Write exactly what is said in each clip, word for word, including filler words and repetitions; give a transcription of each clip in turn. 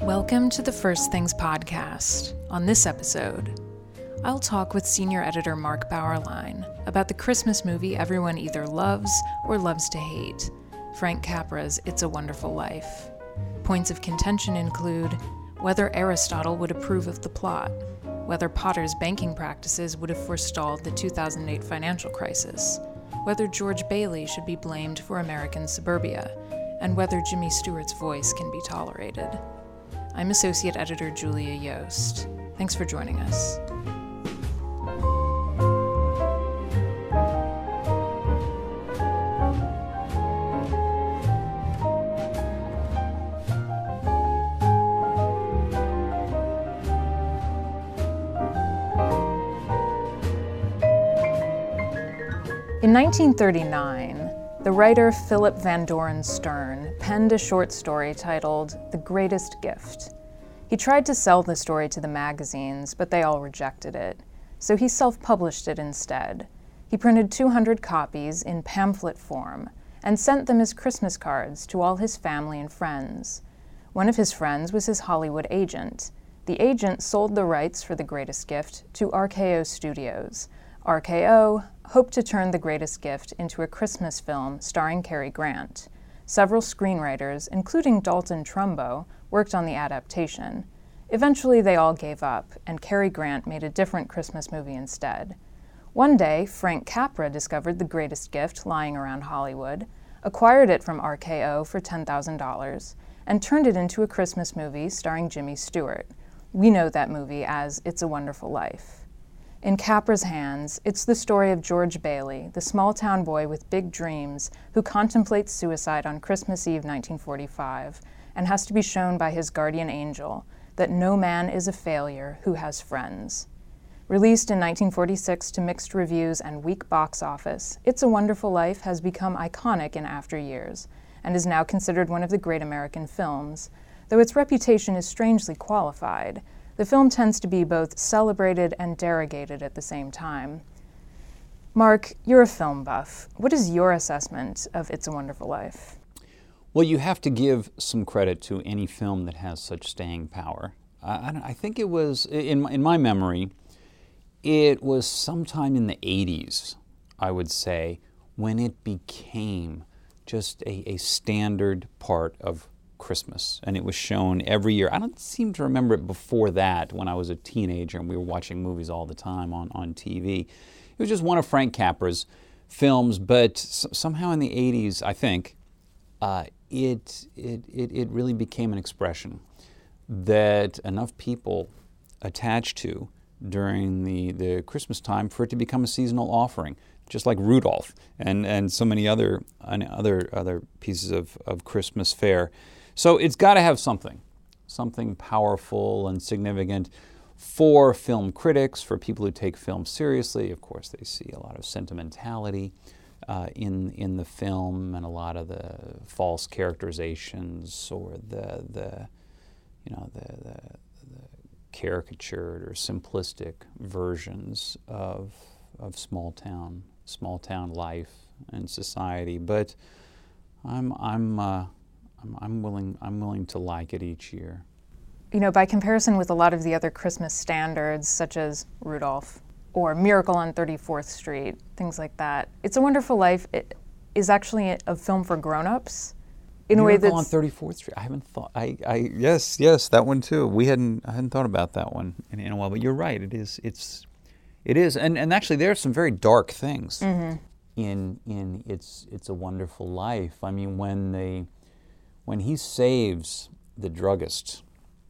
Welcome to the First Things podcast. On this episode, I'll talk with senior editor Mark Bauerlein about the Christmas movie everyone either loves or loves to hate, Frank Capra's It's a Wonderful Life. Points of contention include whether Aristotle would approve of the plot, whether Potter's banking practices would have forestalled the two thousand eight financial crisis, whether George Bailey should be blamed for American suburbia, and whether Jimmy Stewart's voice can be tolerated. I'm Associate Editor Julia Yost. Thanks for joining us. In nineteen thirty-nine, the writer Philip Van Doren Stern penned a short story titled The Greatest Gift. He tried to sell the story to the magazines, but they all rejected it, so he self-published it instead. He printed two hundred copies in pamphlet form and sent them as Christmas cards to all his family and friends. One of his friends was his Hollywood agent. The agent sold the rights for The Greatest Gift to R K O Studios. R K O hoped to turn The Greatest Gift into a Christmas film starring Cary Grant. Several screenwriters, including Dalton Trumbo, worked on the adaptation. Eventually, they all gave up, and Cary Grant made a different Christmas movie instead. One day, Frank Capra discovered The Greatest Gift lying around Hollywood, acquired it from R K O for ten thousand dollars, and turned it into a Christmas movie starring Jimmy Stewart. We know that movie as It's a Wonderful Life. In Capra's hands, it's the story of George Bailey, the small-town boy with big dreams who contemplates suicide on Christmas Eve nineteen forty-five and has to be shown by his guardian angel that no man is a failure who has friends. Released in nineteen forty-six to mixed reviews and weak box office, It's a Wonderful Life has become iconic in after years and is now considered one of the great American films, though its reputation is strangely qualified. The film tends to be both celebrated and derogated at the same time. Mark, you're a film buff. What is your assessment of It's a Wonderful Life? Well, you have to give some credit to any film that has such staying power. I, I think it was, in my, in my memory, it was sometime in the eighties, I would say, when it became just a, a standard part of Christmas, and it was shown every year. I don't seem to remember it before that when I was a teenager and we were watching movies all the time on, on T V. It was just one of Frank Capra's films, but s- somehow in the eighties, I think, uh, it, it, it, it really became an expression that enough people attached to during the, the Christmas time for it to become a seasonal offering, just like Rudolph and, and so many other, uh, other, other pieces of, of Christmas fare. So it's got to have something, something powerful and significant for film critics, for people who take film seriously. Of course, they see a lot of sentimentality uh, in in the film and a lot of the false characterizations or the the you know the, the, the caricatured or simplistic versions of of small town small town life and society. But I'm I'm. Uh, I'm, I'm willing. I'm willing to like it each year. You know, by comparison with a lot of the other Christmas standards, such as Rudolph or Miracle on thirty-fourth Street, things like that, It's a Wonderful Life it is actually a, a film for grown-ups. In Miracle a way that's on thirty-fourth Street. I haven't thought. I, I yes, yes, that one too. We hadn't. I hadn't thought about that one in, in a while. But you're right. It is. It's. It is. And and actually, there are some very dark things mm-hmm. in in It's It's a Wonderful Life. I mean, when they. When he saves the druggist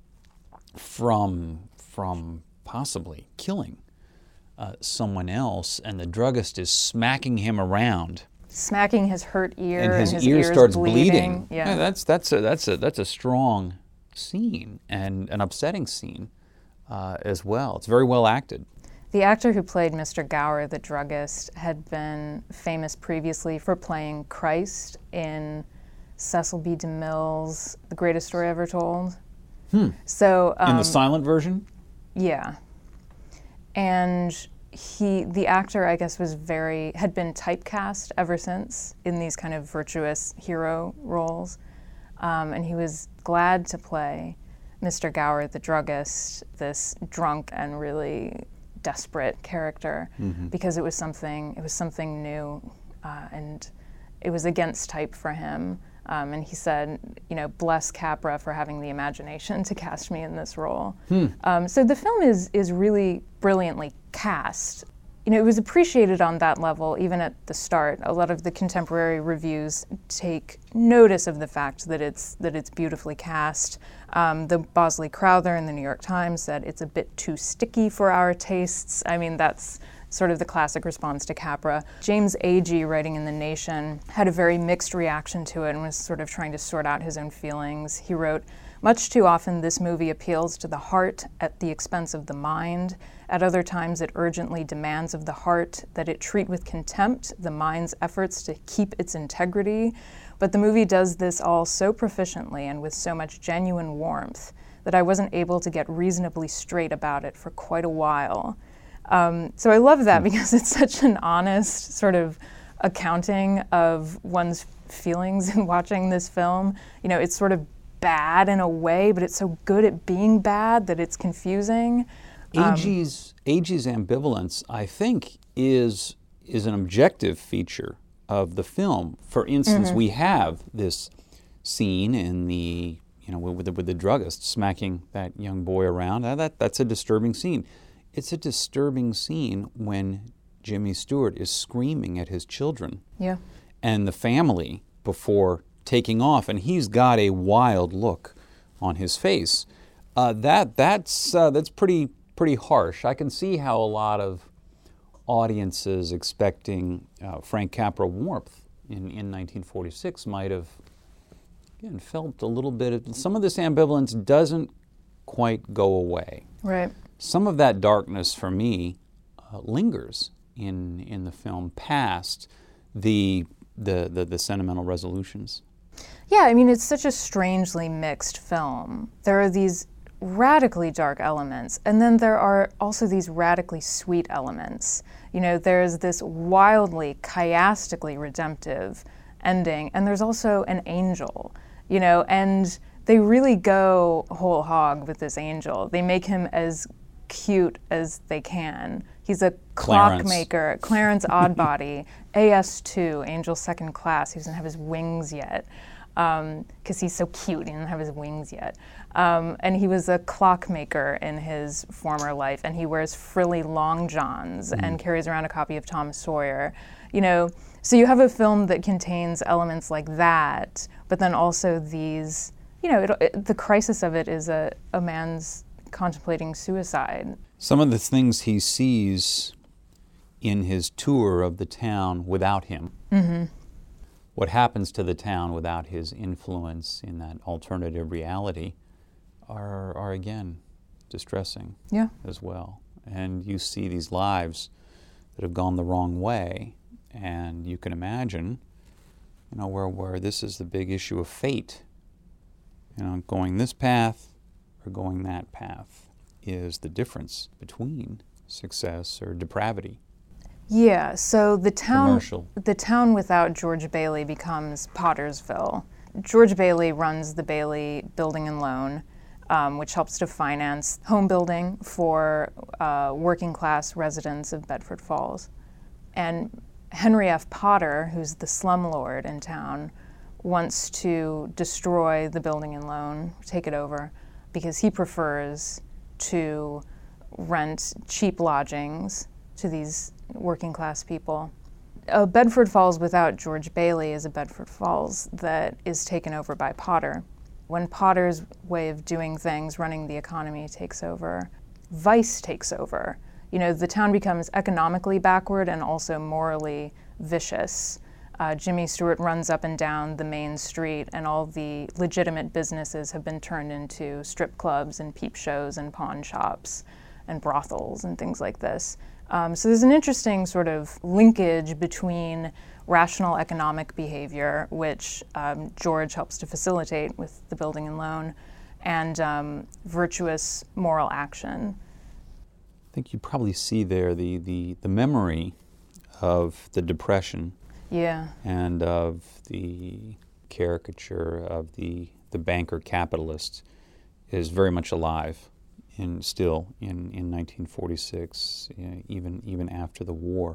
from from possibly killing uh, someone else, and the druggist is smacking him around, smacking his hurt ear, and his, and his ear ears starts bleeding. bleeding. Yeah. yeah, that's that's a that's a that's a strong scene and an upsetting scene uh, as well. It's very well acted. The actor who played Mister Gower, the druggist, had been famous previously for playing Christ in Cecil B. DeMille's The Greatest Story Ever Told. Hmm. So um, in the silent version? Yeah. And he, the actor, I guess, was very, had been typecast ever since in these kind of virtuous hero roles. Um, and he was glad to play Mister Gower, the druggist, this drunk and really desperate character, mm-hmm. because it was something it was something new, uh, and it was against type for him. Um, and he said, you know, bless Capra for having the imagination to cast me in this role. Hmm. Um, so the film is is really brilliantly cast. You know, it was appreciated on that level even at the start. A lot of the contemporary reviews take notice of the fact that it's that it's beautifully cast. Um, the Bosley Crowther in the New York Times said it's a bit too sticky for our tastes. I mean, that's sort of the classic response to Capra. James Agee, writing in The Nation, had a very mixed reaction to it and was sort of trying to sort out his own feelings. He wrote, "Much too often this movie appeals to the heart at the expense of the mind. At other times it urgently demands of the heart that it treat with contempt the mind's efforts to keep its integrity. But the movie does this all so proficiently and with so much genuine warmth that I wasn't able to get reasonably straight about it for quite a while." Um, so I love that because it's such an honest sort of accounting of one's feelings in watching this film. You know, it's sort of bad in a way, but it's so good at being bad that it's confusing. Agee's, um, Agee's ambivalence, I think, is is an objective feature of the film. For instance, mm-hmm. we have this scene in the, you know, with the, with the druggist smacking that young boy around. Now that that's a disturbing scene. It's a disturbing scene when Jimmy Stewart is screaming at his children. Yeah. And the family before taking off, and he's got a wild look on his face. Uh, that that's uh, that's pretty pretty harsh. I can see how a lot of audiences expecting uh, Frank Capra warmth in, in nineteen forty-six might have again felt a little bit of, some of this ambivalence doesn't quite go away. Right. Some of that darkness for me uh, lingers in in the film past the the the, the sentimental resolutions. Yeah, I mean, it's such a strangely mixed film. There are these radically dark elements, and then there are also these radically sweet elements. You know, there's this wildly, chiastically redemptive ending, and there's also an angel, you know, and they really go whole hog with this angel. They make him as cute as they can. He's a Clarence. clockmaker, Clarence Oddbody, A S two, Angel Second Class. He doesn't have his wings yet because um, he's so cute. He doesn't have his wings yet. Um, and he was a clockmaker in his former life, and he wears frilly long johns mm. and carries around a copy of Tom Sawyer. You know, so you have a film that contains elements like that, but then also these, you know, it, it, the crisis of it is a, a man's contemplating suicide. Some of the things he sees in his tour of the town without him, mm-hmm. what happens to the town without his influence in that alternative reality, are, are again, distressing yeah. as well. And you see these lives that have gone the wrong way, and you can imagine, you know, where, where this is the big issue of fate. You know, going this path or going that path is the difference between success or depravity. Yeah, so the town Commercial. the town without George Bailey becomes Pottersville. George Bailey runs the Bailey Building and Loan, um, which helps to finance home building for uh, working class residents of Bedford Falls. And Henry F. Potter, who's the slumlord in town, wants to destroy the Building and Loan, take it over, because he prefers to rent cheap lodgings to these working class people. A Bedford Falls without George Bailey is a Bedford Falls that is taken over by Potter. When Potter's way of doing things, running the economy, takes over, vice takes over. You know, the town becomes economically backward and also morally vicious. Uh, Jimmy Stewart runs up and down the main street, and all the legitimate businesses have been turned into strip clubs and peep shows and pawn shops and brothels and things like this. Um, so there's an interesting sort of linkage between rational economic behavior, which um, George helps to facilitate with the Building and Loan, and um, virtuous moral action. I think you probably see there the, the, the memory of the Depression. Yeah. And of the caricature of the, the banker capitalist is very much alive in still in, in nineteen forty-six, you know, even even after the war.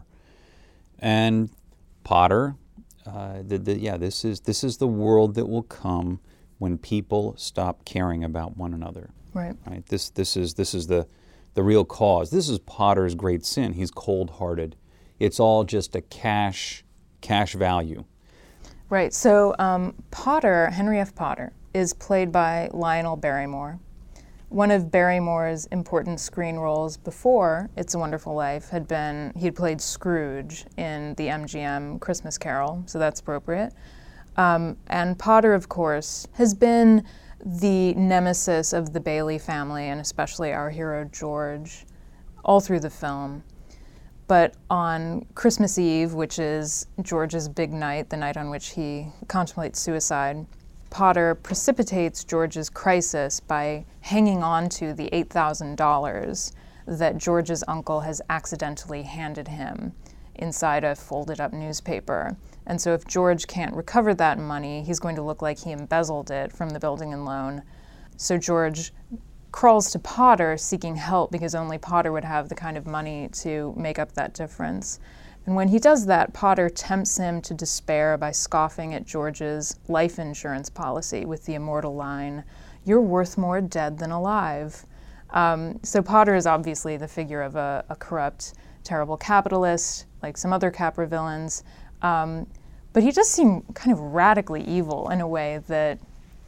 And Potter, uh, the, the, yeah, this is this is the world that will come when people stop caring about one another. Right. Right. This this is this is the the real cause. This is Potter's great sin. He's cold-hearted. It's all just a cash cash value. Right. So um, Potter, Henry F. Potter, is played by Lionel Barrymore. One of Barrymore's important screen roles before It's a Wonderful Life had been, he had played Scrooge in the M G M Christmas Carol, so that's appropriate. Um, and Potter, of course, has been the nemesis of the Bailey family, and especially our hero George, all through the film. But on Christmas Eve, which is George's big night, the night on which he contemplates suicide, Potter precipitates George's crisis by hanging on to the eight thousand dollars that George's uncle has accidentally handed him inside a folded-up newspaper. And so if George can't recover that money, he's going to look like he embezzled it from the building and loan. So George crawls to Potter seeking help because only Potter would have the kind of money to make up that difference. And when he does that, Potter tempts him to despair by scoffing at George's life insurance policy with the immortal line, "You're worth more dead than alive." Um, so Potter is obviously the figure of a, a corrupt, terrible capitalist, like some other Capra villains. Um, but he does seem kind of radically evil in a way that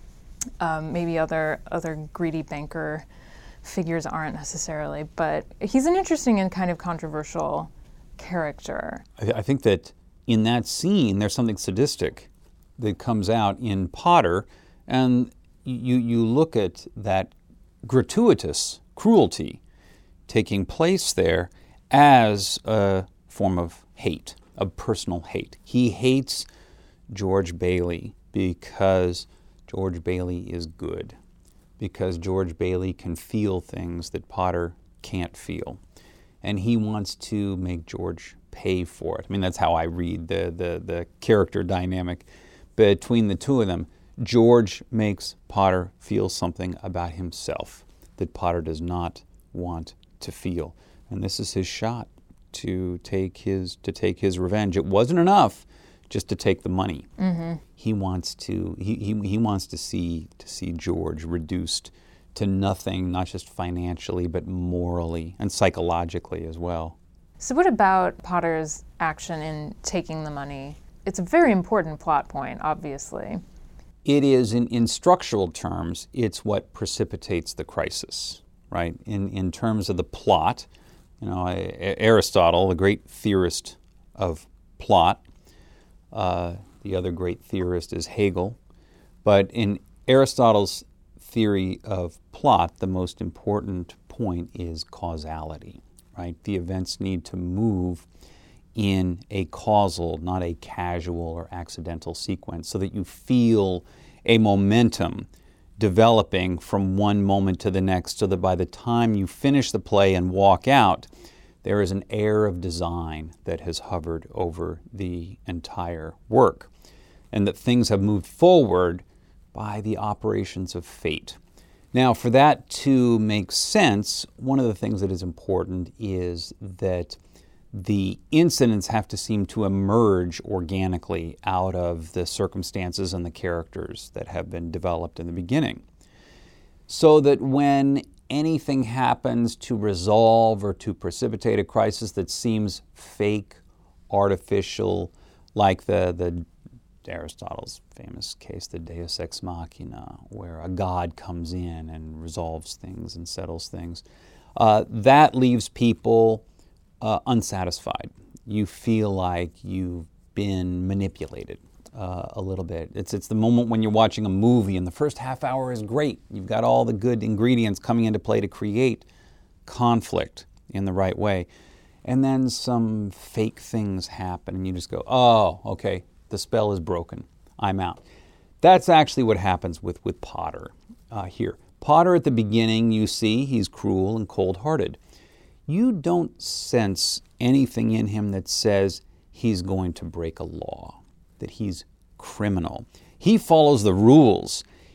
um, maybe other other greedy banker figures aren't necessarily. But he's an interesting and kind of controversial character. I, I think that in that scene, there's something sadistic that comes out in Potter, and you you look at that gratuitous cruelty taking place there as a form of hate, of personal hate. He hates George Bailey because George Bailey is good, because George Bailey can feel things that Potter can't feel. And he wants to make George pay for it. I mean, that's how I read the, the, the character dynamic between the two of them. George makes Potter feel something about himself that Potter does not want to feel. And this is his shot to take his to take his revenge. It wasn't enough just to take the money. Mm-hmm. He wants to he, he he wants to see to see George reduced to nothing, not just financially, but morally and psychologically as well. So what about Potter's action in taking the money? It's a very important plot point, obviously. It is, in, in structural terms, it's what precipitates the crisis, right? In in terms of the plot, you know, Aristotle, the great theorist of plot, uh, the other great theorist is Hegel, but in Aristotle's theory of plot, the most important point is causality, right? The events need to move in a causal, not a casual or accidental sequence, so that you feel a momentum developing from one moment to the next, so that by the time you finish the play and walk out, there is an air of design that has hovered over the entire work, and that things have moved forward by the operations of fate. Now, for that to make sense, one of the things that is important is that the incidents have to seem to emerge organically out of the circumstances and the characters that have been developed in the beginning. So that when anything happens to resolve or to precipitate a crisis that seems fake, artificial, like the, the Aristotle's famous case, the Deus Ex Machina, where a god comes in and resolves things and settles things, uh, that leaves people uh, unsatisfied. You feel like you've been manipulated uh, a little bit. It's it's the moment when you're watching a movie and the first half hour is great. You've got all the good ingredients coming into play to create conflict in the right way. And then some fake things happen and you just go, oh, okay, the spell is broken. I'm out. That's actually what happens with, with Potter uh, here. Potter at the beginning, you see, he's cruel and cold-hearted. You don't sense anything in him that says he's going to break a law, that he's criminal. He follows the rules.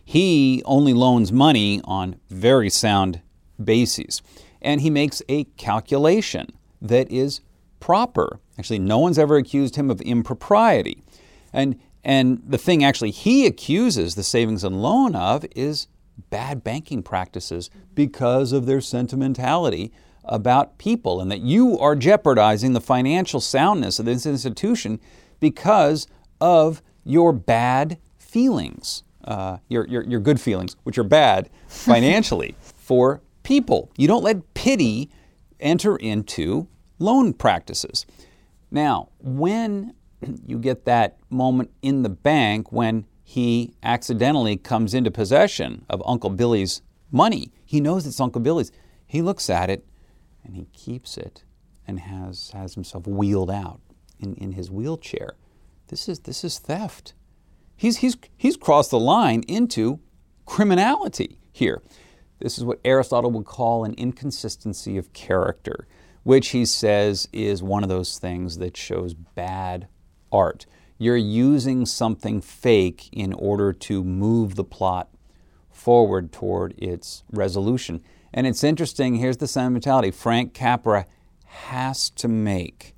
He only loans money on very sound bases. And he makes a calculation that is proper. Actually, no one's ever accused him of impropriety. And and the thing actually he accuses the savings and loan of is bad banking practices because of their sentimentality about people, and that you are jeopardizing the financial soundness of this institution because of your bad feelings, uh, your, your, your good feelings, which are bad financially for people. You don't let pity enter into loan practices. Now, when you get that moment in the bank when he accidentally comes into possession of Uncle Billy's money, he knows it's Uncle Billy's. He looks at it and he keeps it and has, has himself wheeled out in, in his wheelchair. This is, this is theft. He's, he's, he's crossed the line into criminality here. This is what Aristotle would call an inconsistency of character, which he says is one of those things that shows bad art. You're using something fake in order to move the plot forward toward its resolution. And it's interesting, here's the sentimentality. Frank Capra has to make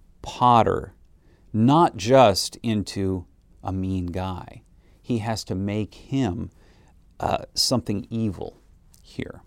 Potter not just into a mean guy. He has to make him uh, something evil here.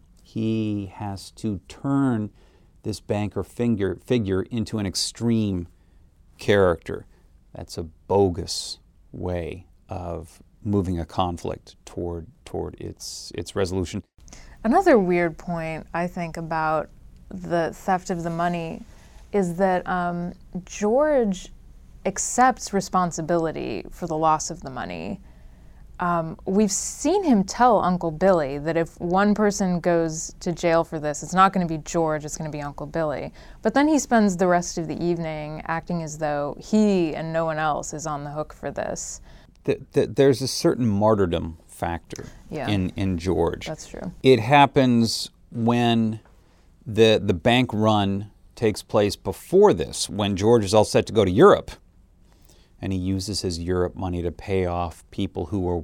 He has to turn this banker figure, figure into an extreme character. That's a bogus way of moving a conflict toward toward its its resolution. Another weird point, I think, about the theft of the money is that um, George accepts responsibility for the loss of the money. Um, we've seen him tell Uncle Billy that if one person goes to jail for this, it's not going to be George, it's going to be Uncle Billy. But then he spends the rest of the evening acting as though he and no one else is on the hook for this. The, the, there's a certain martyrdom factor yeah. in, in George. That's true. It happens when the, the bank run takes place before this, when George is all set to go to Europe. And he uses his Europe money to pay off people who were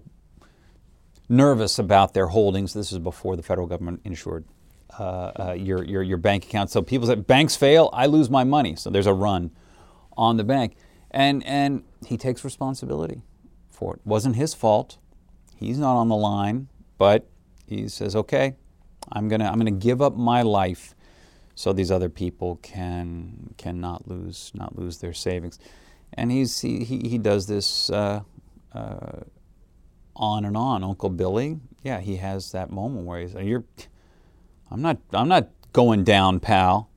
nervous about their holdings. This is before the federal government insured uh, uh, your, your, your bank account. So people said, banks fail, I lose my money. So there's a run on the bank. And, and he takes responsibility for it. It wasn't his fault. He's not on the line. But he says, okay, I'm gonna I'm gonna give up my life so these other people can can not lose not lose their savings. And he's he he, he does this uh, uh, on and on. Uncle Billy, yeah, he has that moment where he's, "You're, I'm not I'm not going down, pal."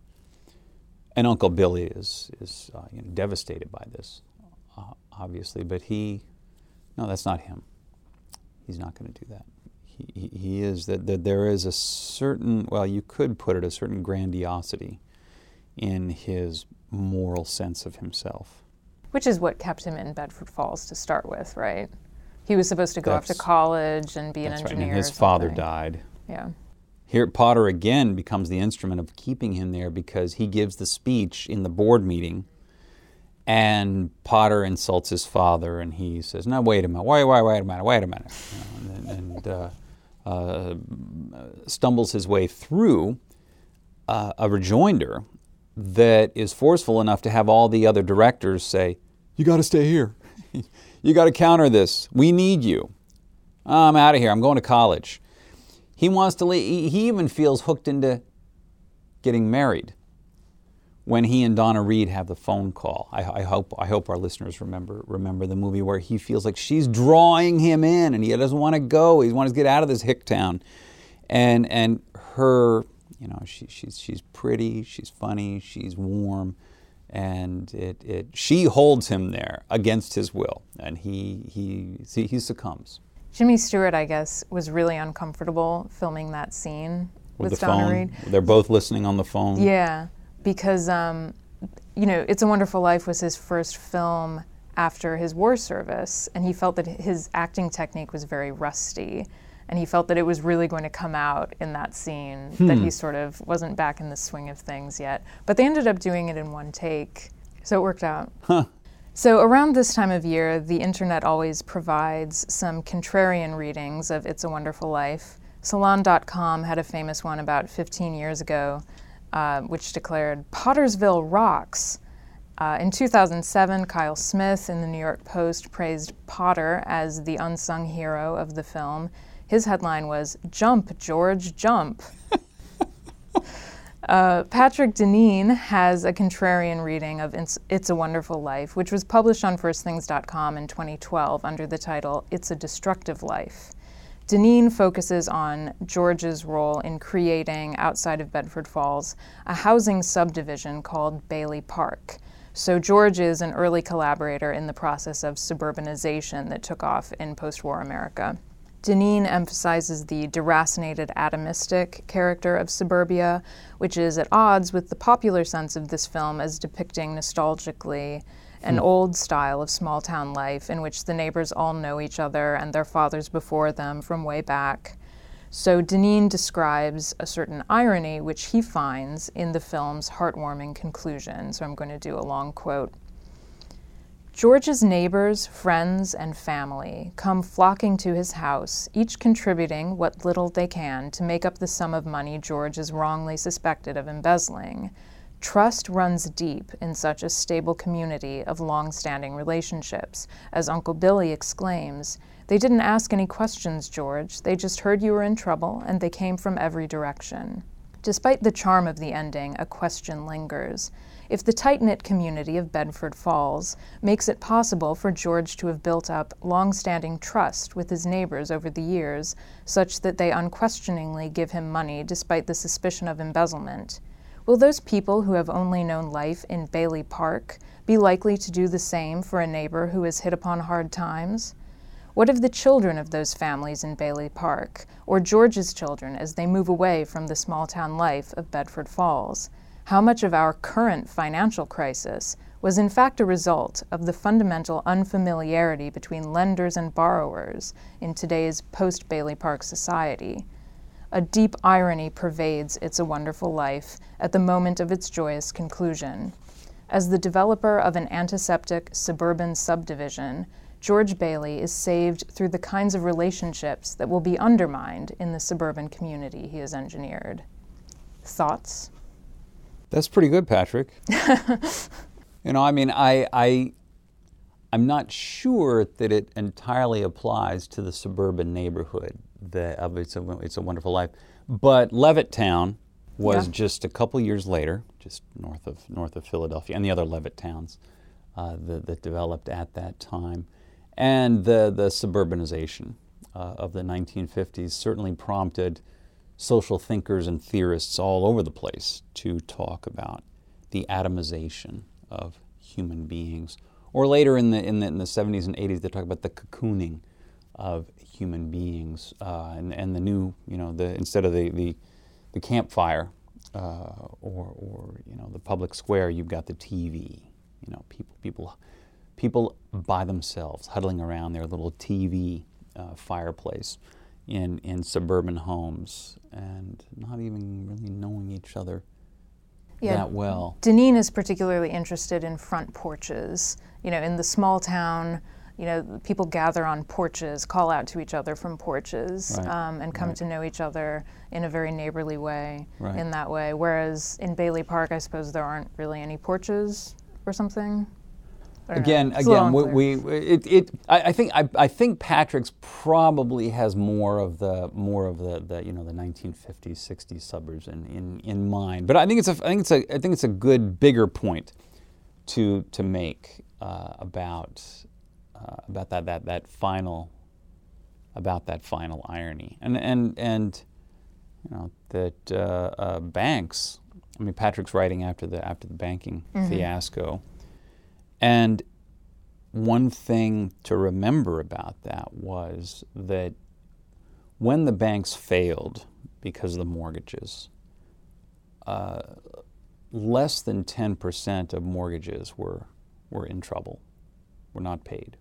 And Uncle Billy is is uh, you know, devastated by this, uh, obviously. But he, no, that's not him. He's not going to do that. He he, he is that, that there is a certain, well, you could put it, a certain grandiosity in his moral sense of himself. Which is what kept him in Bedford Falls to start with, right? He was supposed to go That's, off to college and be an that's engineer. Right. And his or father died. Yeah. Here, Potter again becomes the instrument of keeping him there because he gives the speech in the board meeting, and Potter insults his father, and he says, "No, wait a minute, wait, wait, wait a minute, wait a minute," you know, and, and uh, uh, stumbles his way through uh, a rejoinder that is forceful enough to have all the other directors say, "You got to stay here. You got to counter this. We need you. I'm out of here. I'm going to college." He wants to leave. He even feels hooked into getting married when he and Donna Reed have the phone call. I, I hope I hope our listeners remember remember the movie where he feels like she's drawing him in and he doesn't want to go. He wants to get out of this hick town. And and her, you know, she, she's she's pretty, she's funny, she's warm, and it, it she holds him there against his will, and he he see, he succumbs. Jimmy Stewart, I guess, was really uncomfortable filming that scene with, with the Donna phone. Reed. They're both listening on the phone. Yeah, because um, you know, It's a Wonderful Life was his first film after his war service, and he felt that his acting technique was very rusty. And he felt that it was really going to come out in that scene, hmm. that he sort of wasn't back in the swing of things yet. But they ended up doing it in one take, so it worked out. Huh. So around this time of year, the internet always provides some contrarian readings of It's a Wonderful Life. Salon dot com had a famous one about fifteen years ago, uh, which declared, "Pottersville rocks." Uh, in two thousand seven, Kyle Smith in the New York Post praised Potter as the unsung hero of the film. His headline was, "Jump, George, jump." Uh, Patrick Deneen has a contrarian reading of It's, It's a Wonderful Life, which was published on first things dot com in twenty twelve under the title It's a Destructive Life. Deneen focuses on George's role in creating, outside of Bedford Falls, a housing subdivision called Bailey Park. So George is an early collaborator in the process of suburbanization that took off in post-war America. Deneen emphasizes the deracinated atomistic character of suburbia, which is at odds with the popular sense of this film as depicting nostalgically an hmm. old style of small-town life in which the neighbors all know each other and their fathers before them from way back. So Deneen describes a certain irony which he finds in the film's heartwarming conclusion. So I'm going to do a long quote. "George's neighbors, friends, and family come flocking to his house, each contributing what little they can to make up the sum of money George is wrongly suspected of embezzling. Trust runs deep in such a stable community of long-standing relationships. As Uncle Billy exclaims, 'They didn't ask any questions, George. They just heard you were in trouble, and they came from every direction.' Despite the charm of the ending, a question lingers. If the tight-knit community of Bedford Falls makes it possible for George to have built up long-standing trust with his neighbors over the years, such that they unquestioningly give him money despite the suspicion of embezzlement, will those people who have only known life in Bailey Park be likely to do the same for a neighbor who has hit upon hard times? What of the children of those families in Bailey Park, or George's children as they move away from the small-town life of Bedford Falls? How much of our current financial crisis was in fact a result of the fundamental unfamiliarity between lenders and borrowers in today's post-Bailey Park society? A deep irony pervades It's a Wonderful Life at the moment of its joyous conclusion. As the developer of an antiseptic suburban subdivision, George Bailey is saved through the kinds of relationships that will be undermined in the suburban community he has engineered. Thoughts? That's pretty good, Patrick. You know, I mean, I, I, I'm not sure that it entirely applies to the suburban neighborhood that of It's a, It's a Wonderful Life, but Levittown was yeah. just a couple years later, just north of north of Philadelphia, and the other Levitt towns uh, that, that developed at that time, and the the suburbanization uh, of the nineteen fifties certainly prompted social thinkers and theorists all over the place to talk about the atomization of human beings. Or later in the in the, in the seventies and eighties, they talk about the cocooning of human beings, uh, and and the new, you know, the instead of the the, the campfire uh, or or you know the public square, you've got the T V. You know, people people people by themselves huddling around their little T V uh, fireplace in in suburban homes and not even really knowing each other yeah, that well. Deneen is particularly interested in front porches. You know, in the small town, you know, people gather on porches, call out to each other from porches, right. um, and come right. to know each other in a very neighborly way right. in that way. Whereas in Bailey Park, I suppose there aren't really any porches or something. Again, again, we, we it, it I, I think I, I think Patrick's probably has more of the more of the, the you know the nineteen fifties, sixties suburbs in, in, in mind. But I think it's a I think it's a I think it's a good bigger point to to make uh, about uh, about that, that that final about that final irony and and and you know that uh, uh, banks. I mean, Patrick's writing after the after the banking mm-hmm. fiasco. And one thing to remember about that was that when the banks failed because of the mortgages, uh, less than ten percent of mortgages were, were in trouble, were not paid.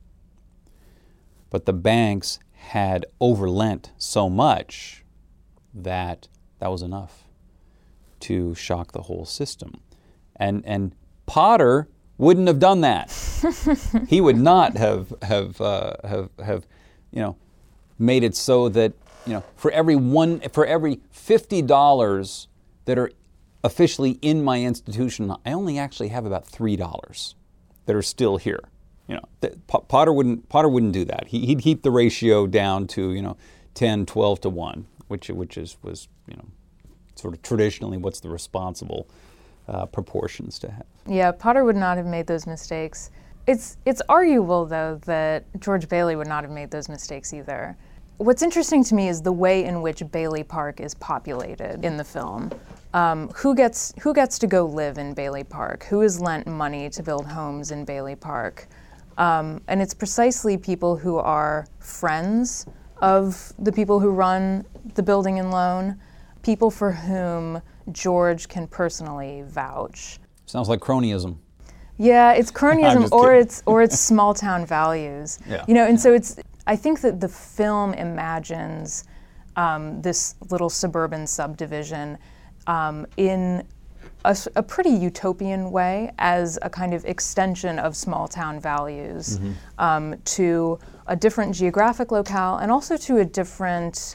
But the banks had overlent so much that that was enough to shock the whole system. And, and Potter wouldn't have done that. He would not have have uh, have have you know made it so that you know for every one for every fifty dollars that are officially in my institution, I only actually have about three dollars that are still here. You know, th- Potter wouldn't Potter wouldn't do that. He, he'd keep the ratio down to you know ten, twelve to one, which which is was you know sort of traditionally what's the responsible uh, proportions to have. Yeah, Potter would not have made those mistakes. It's it's arguable though that George Bailey would not have made those mistakes either. What's interesting to me is the way in which Bailey Park is populated in the film. Um, who gets who gets to go live in Bailey Park? Who is lent money to build homes in Bailey Park? Um, and it's precisely people who are friends of the people who run the building and loan, people for whom George can personally vouch. Sounds like cronyism. Yeah, it's cronyism or kidding. it's or it's small town values. Yeah. You know, and so it's I think that the film imagines um, this little suburban subdivision um, in a, a pretty utopian way as a kind of extension of small town values mm-hmm. um, to a different geographic locale and also to a different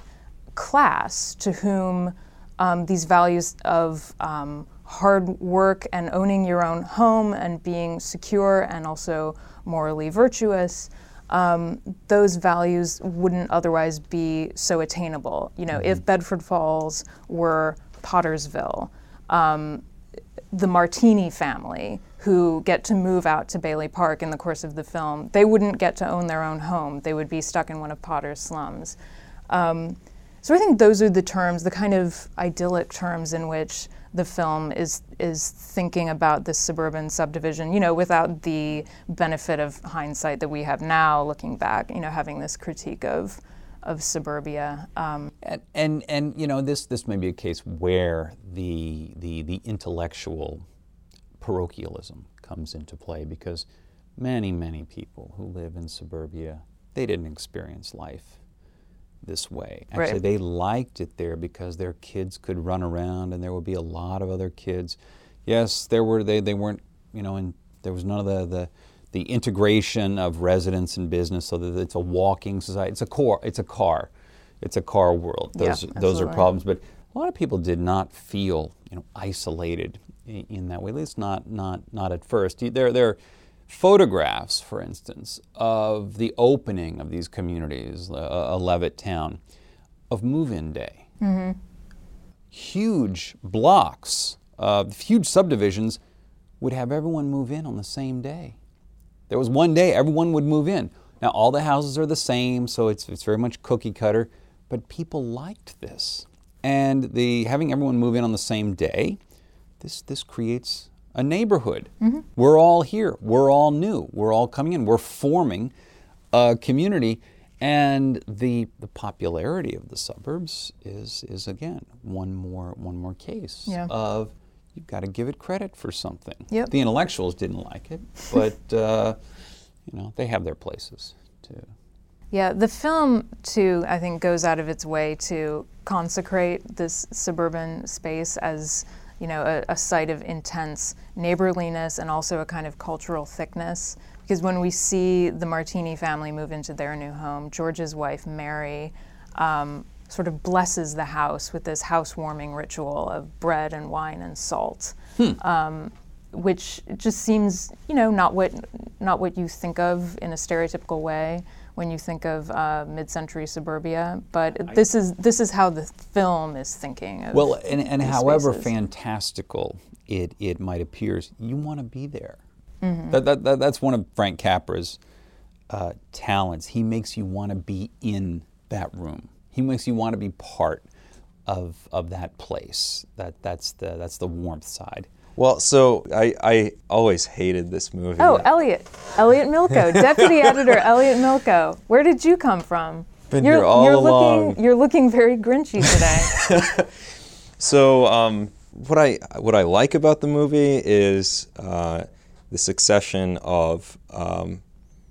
class to whom um, these values of um, hard work and owning your own home and being secure and also morally virtuous, um, those values wouldn't otherwise be so attainable. You know, mm-hmm. if Bedford Falls were Pottersville, um, the Martini family who get to move out to Bailey Park in the course of the film, they wouldn't get to own their own home. They would be stuck in one of Potter's slums. Um, so I think those are the terms, the kind of idyllic terms in which the film is is thinking about this suburban subdivision, you know, without the benefit of hindsight that we have now, looking back, you know, having this critique of of suburbia. Um, and, and and you know this this may be a case where the the the intellectual parochialism comes into play, because many many people who live in suburbia, they didn't experience life this way. Actually, right. They liked it there because their kids could run around and there would be a lot of other kids. Yes, there were they they weren't you know and there was none of the the the integration of residence and business, so that it's a walking society. It's a car. It's a car. It's a car world. Those yeah, those are problems. But a lot of people did not feel you know isolated in, in that way. At least not not not at first. There there are photographs, for instance, of the opening of these communities, uh, a Levittown, of move-in day. Mm-hmm. Huge blocks, uh, huge subdivisions would have everyone move in on the same day. There was one day everyone would move in. Now all the houses are the same, so it's it's very much cookie cutter, but people liked this. And the having everyone move in on the same day, this this creates a neighborhood. Mm-hmm. We're all here. We're all new. We're all coming in. We're forming a community, and the the popularity of the suburbs is is again one more one more case yeah. of you've got to give it credit for something. Yep. The intellectuals didn't like it, but uh, you know they have their places too. Yeah, the film too, I think, goes out of its way to consecrate this suburban space as you know a, a site of intense neighborliness and also a kind of cultural thickness. Because when we see the Martini family move into their new home, George's wife Mary Um, sort of blesses the house with this housewarming ritual of bread and wine and salt, hmm. um, which just seems, you know, not what not what you think of in a stereotypical way when you think of uh, mid-century suburbia. But I, this is this is how the film is thinking of. Well, and, and however spaces. fantastical it it might appear, you want to be there. Mm-hmm. That, that, that that's one of Frank Capra's uh, talents. He makes you want to be in that room. He makes you want to be part of of that place. That that's the that's the warmth side. Well, so I, I always hated this movie. Oh, Elliot, Elliot Milko, deputy editor Elliot Milko. Where did you come from? Been you're, here all you're along. Looking, you're looking very grinchy today. So um, what I what I like about the movie is uh, the succession of um,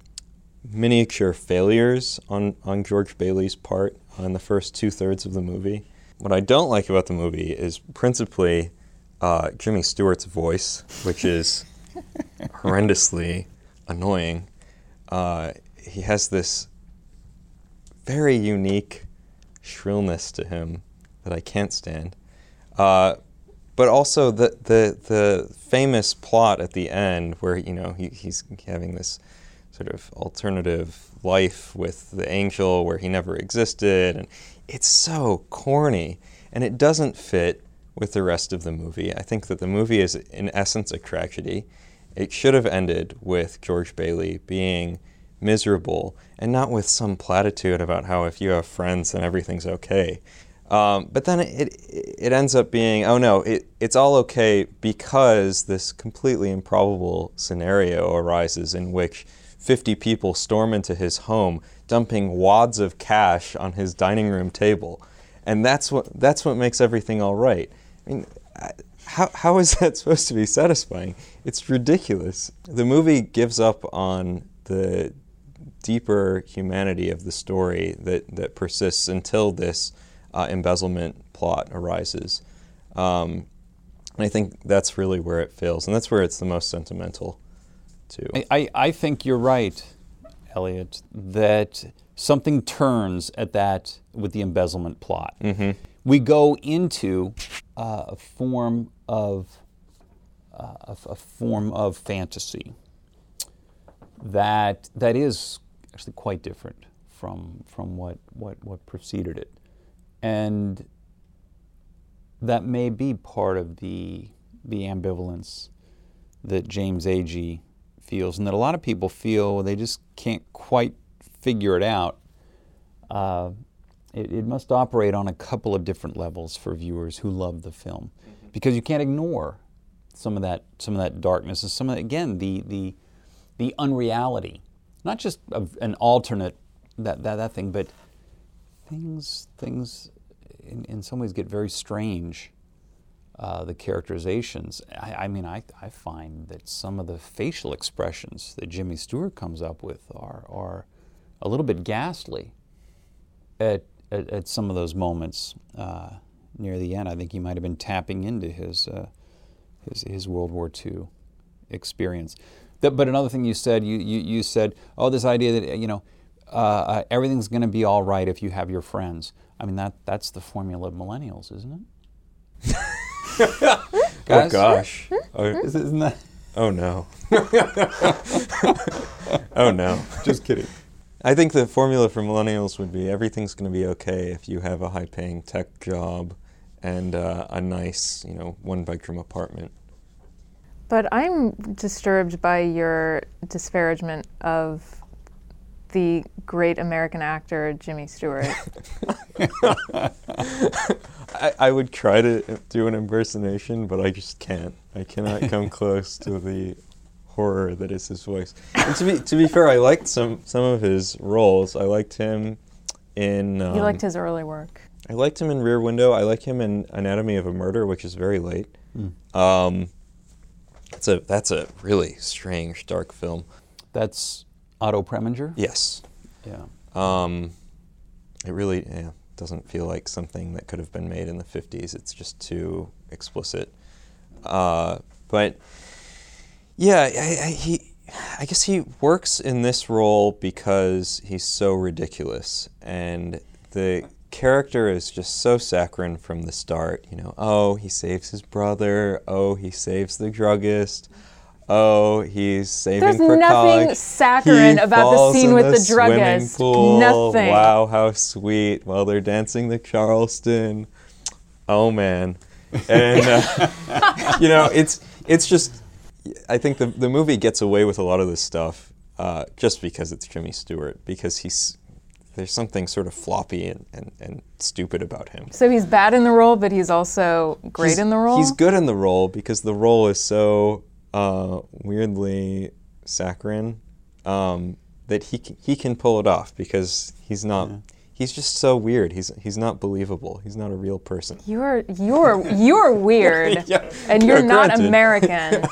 miniature failures on, on George Bailey's part in the first two-thirds of the movie. What I don't like about the movie is principally uh, Jimmy Stewart's voice, which is horrendously annoying. Uh, he has this very unique shrillness to him that I can't stand. Uh, but also the, the the famous plot at the end where, you know, he, he's having this sort of alternative life with the angel where he never existed, and it's so corny, and it doesn't fit with the rest of the movie. I think that the movie is in essence a tragedy. It should have ended with George Bailey being miserable and not with some platitude about how if you have friends then everything's okay. Um, but then it, it it ends up being, oh no, it, it's all okay because this completely improbable scenario arises in which fifty people storm into his home, dumping wads of cash on his dining room table. And that's what that's what makes everything all right. I mean, how how is that supposed to be satisfying? It's ridiculous. The movie gives up on the deeper humanity of the story that, that persists until this uh, embezzlement plot arises. Um, and I think that's really where it fails, and that's where it's the most sentimental, too. I, I, I think you're right, Elliot, that something turns at that with the embezzlement plot. Mm-hmm. We go into uh, a form of uh, a, a form of fantasy that that is actually quite different from from what, what, what preceded it. And that may be part of the the ambivalence that James Agee feels, and that a lot of people feel they just can't quite figure it out. Uh, it, it must operate on a couple of different levels for viewers who love the film, mm-hmm. because you can't ignore some of that some of that darkness and some of the, again the the the unreality, not just of an alternate that that, that thing, but things things in, in some ways get very strange. Uh, the characterizations. I, I mean, I, I find that some of the facial expressions that Jimmy Stewart comes up with are are a little bit ghastly at at, at some of those moments uh, near the end. I think he might have been tapping into his uh, his his World War Two experience. That, but another thing you said, you, you you said, oh, this idea that you know uh, uh, everything's going to be all right if you have your friends. I mean, that that's the formula of millennials, isn't it? Oh gosh! Oh, isn't that? Oh no! Oh no! Just kidding. I think the formula for millennials would be everything's going to be okay if you have a high-paying tech job and uh, a nice, you know, one-bedroom apartment. But I'm disturbed by your disparagement of the great American actor Jimmy Stewart. I, I would try to do an impersonation, but I just can't. I cannot come close to the horror that is his voice. And to be to be fair, I liked some some of his roles. I liked him in. Um, you liked his early work. I liked him in Rear Window. I like him in Anatomy of a Murder, which is very late. Mm. Um, that's a that's a really strange, dark film. That's Otto Preminger? Yes. Yeah. Um, it really yeah, doesn't feel like something that could have been made in the fifties. It's just too explicit. Uh, but yeah, I, I, he, I guess he works in this role because he's so ridiculous, and the character is just so saccharine from the start. You know, oh, he saves his brother. Oh, he saves the druggist. Oh, he's saving There's for nothing college. saccharine He about the falls scene in with the the druggist. swimming pool. Nothing. Wow, how sweet. While they're dancing the Charleston. Oh, man. And, uh, you know, it's it's just, I think the, the movie gets away with a lot of this stuff uh, just because it's Jimmy Stewart, because he's, there's something sort of floppy and, and, and stupid about him. So he's bad in the role, but he's also great He's- in the role? He's good in the role because the role is so uh, weirdly saccharine um, that he can, he can pull it off because he's not, Yeah. he's just so weird. He's he's not believable. He's not a real person. You're you're you're weird, Yeah, and you're yeah, not granted. American.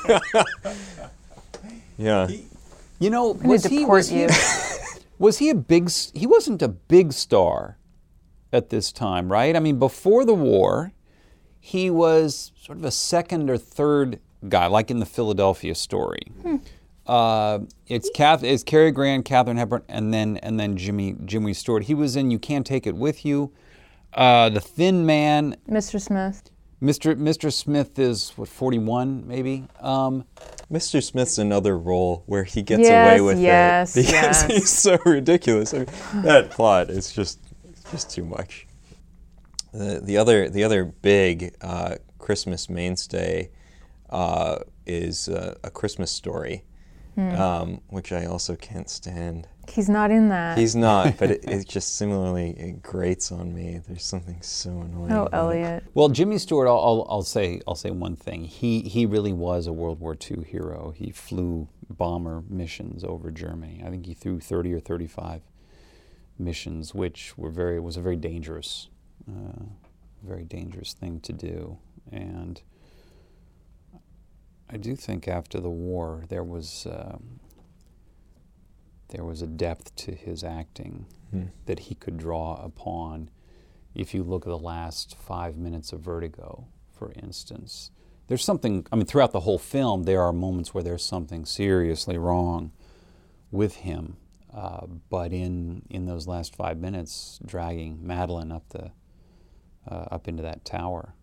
Yeah. You know, I'm gonna was he, deport was he you. was he a big, s- he wasn't a big star at this time, right? I mean, before the war, he was sort of a second or third guy, like in the Philadelphia Story. Hmm. Uh, it's Kath, it's Cary Grant, Katharine Hepburn, and then and then Jimmy Jimmy Stewart. He was in You Can't Take It With You, uh, The Thin Man. Mister Smith. Mister Mister Smith is what forty-one maybe. Um, Mister Smith's another role where he gets yes, away with yes, it because yes. he's so ridiculous. I mean, that plot is just it's just too much. The the other the other big uh, Christmas mainstay uh, is uh, A Christmas Story, hmm. um, which I also can't stand. He's not in that. He's not, but it, it just similarly it grates on me. There's something so annoying. Oh, about Elliot. it. Well, Jimmy Stewart, I'll, I'll, I'll say I'll say one thing. He he really was a World War Two hero. He flew bomber missions over Germany. I think he flew thirty or thirty-five missions, which were very was a very dangerous, uh, very dangerous thing to do. And I do think after the war there was. Um, There was a depth to his acting hmm. that he could draw upon. If you look at the last five minutes of Vertigo, for instance, there's something, I mean, throughout the whole film, there are moments where there's something seriously wrong with him. Uh, but in, in those last five minutes, dragging Madeline up the uh, up into that tower,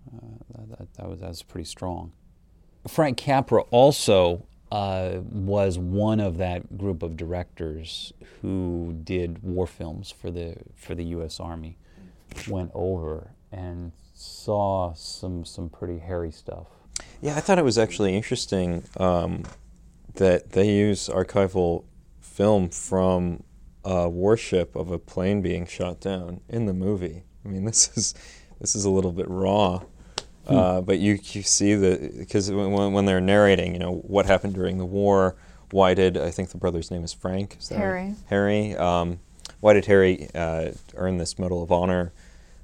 uh, that, that, was, that was pretty strong. Frank Capra also Uh, was one of that group of directors who did war films for the for the U S Army. Went over and saw some some pretty hairy stuff. Yeah, I thought it was actually interesting um, that they use archival film from a warship of a plane being shot down in the movie. I mean, this is this is a little bit raw. Uh, but you, you see the because when, when they're narrating, you know, what happened during the war. Why did I think the brother's name is Frank? Is that Harry. Right? Harry. Um, why did Harry uh, earn this Medal of Honor?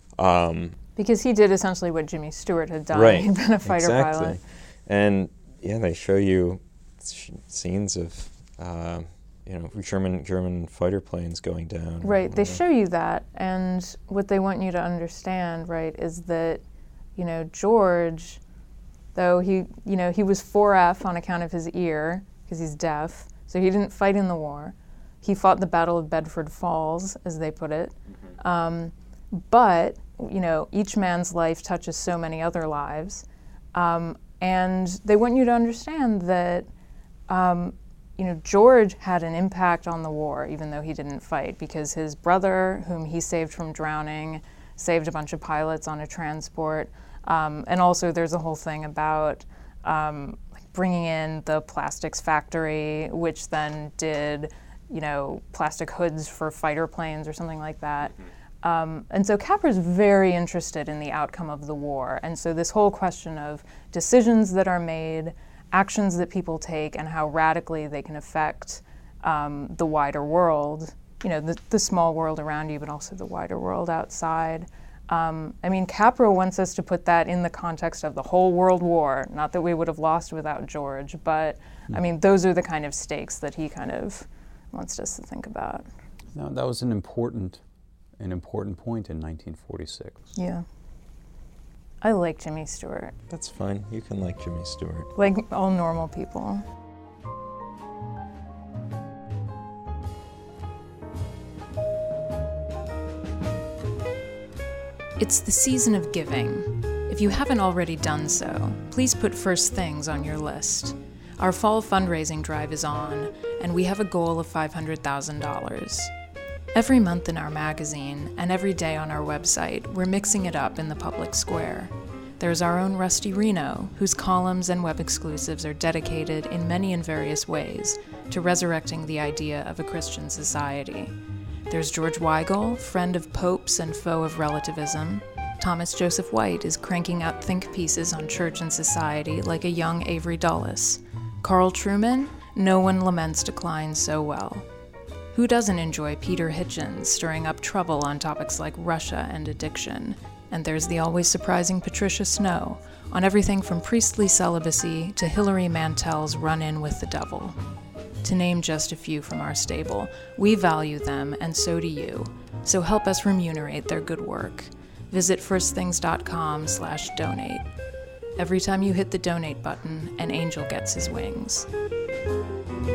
Um, because he did essentially what Jimmy Stewart had done. Right. He'd been a fighter exactly. pilot. And yeah, they show you sh- scenes of uh, you know German German fighter planes going down. Right. They show you that, and what they want you to understand, right, is that. You know, George, though he, you know, he was four F on account of his ear, because he's deaf, so he didn't fight in the war. He fought the Battle of Bedford Falls, as they put it. Mm-hmm. Um, but, you know, each man's life touches so many other lives. Um, and they want you to understand that, um, you know, George had an impact on the war, even though he didn't fight, because his brother, whom he saved from drowning, saved a bunch of pilots on a transport. Um, and also there's a whole thing about um, like bringing in the plastics factory, which then did, you know, plastic hoods for fighter planes or something like that. Um, and so Capra's very interested in the outcome of the war. And so this whole question of decisions that are made, actions that people take, and how radically they can affect um, the wider world, you know, the, the small world around you, but also the wider world outside. Um, I mean, Capra wants us to put that in the context of the whole World War. Not that we would have lost without George, but I mean, those are the kind of stakes that he kind of wants us to think about. No, that was an important, an important point in nineteen forty-six. Yeah. I like Jimmy Stewart. That's fine. You can like Jimmy Stewart. Like all normal people. It's the season of giving. If you haven't already done so, please put First Things on your list. Our fall fundraising drive is on, and we have a goal of five hundred thousand dollars. Every month in our magazine, and every day on our website, we're mixing it up in the public square. There's our own Rusty Reno, whose columns and web exclusives are dedicated in many and various ways to resurrecting the idea of a Christian society. There's George Weigel, friend of popes and foe of relativism. Thomas Joseph White is cranking out think pieces on church and society like a young Avery Dulles. Carl Trueman, no one laments decline so well. Who doesn't enjoy Peter Hitchens stirring up trouble on topics like Russia and addiction? And there's the always surprising Patricia Snow on everything from priestly celibacy to Hilary Mantel's run-in with the devil. To name just a few from our stable, we value them, and so do you. So help us remunerate their good work. Visit firstthings.com slash donate. Every time you hit the donate button, an angel gets his wings.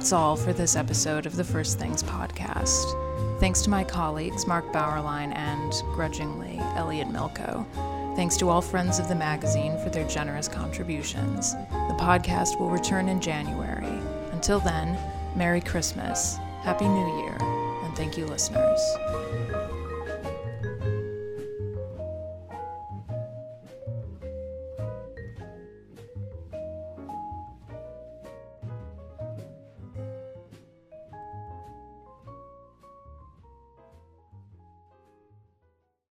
That's all for this episode of the First Things podcast. Thanks to my colleagues Mark Bauerlein and, grudgingly, Elliot Milko. Thanks to all friends of the magazine for their generous contributions. The podcast will return in January. Until then, Merry Christmas, Happy New Year, and thank you, listeners.